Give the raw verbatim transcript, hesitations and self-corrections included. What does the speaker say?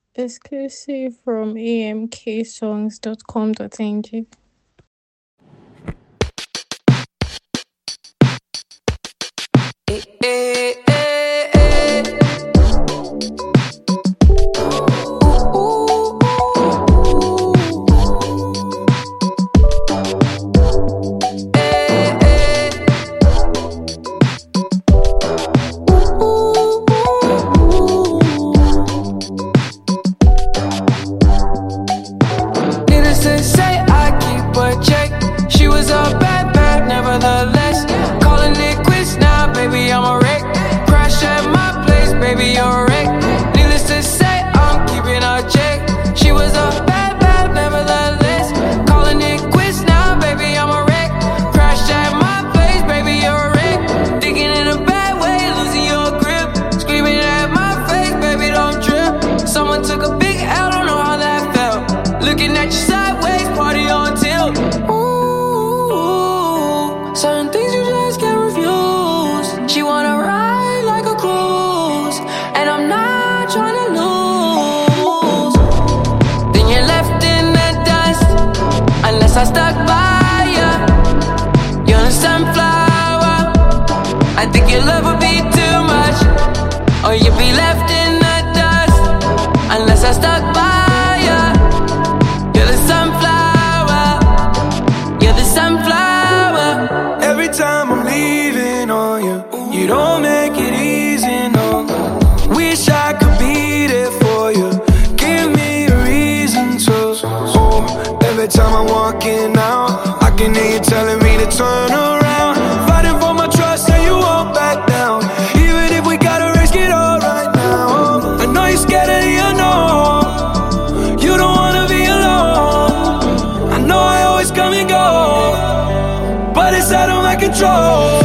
Exclusive from a m k songs dot com dot n g. Eh, eh, eh, eh. Ooh, ooh, ooh. Eh, eh. Ooh, ooh. Needless to say, I keep a check. She was a bad, bad, nevertheless. Calling it quits now, baby, I'm a wreck. Crash at my place, baby, you're a wreck. Needless to say, I'm keeping a check. She was a bad, bad, nevertheless. Calling it quits now, baby, I'm a wreck. Crash at my place, baby, you're a wreck. Thinking in a bad way, losing your grip. Screaming at my face, baby, don't trip. Someone took a big L, don't know how that felt. Looking at you sideways, party on tilt. Ooh, certain things you just can't refuse. She wanna ride like a cruise, and I'm not trying to lose. Then you're left in the dust, unless I stuck by ya. You're a sunflower. I think your love would be too much, or you'd be left in the dust, unless I stuck by ya. You're the sunflower. You're the sunflower. Every time I'm leaving on you, you don't make it easy, no. Wish I could be there for you. Give me a reason to. Oh, every time I'm walking out, I can hear you telling me to turn around. Fighting for my trust and you won't back down. Even if we gotta risk it all right now. I know you're scared of the unknown. You don't wanna be alone. I know I always come and go, but it's out of my control.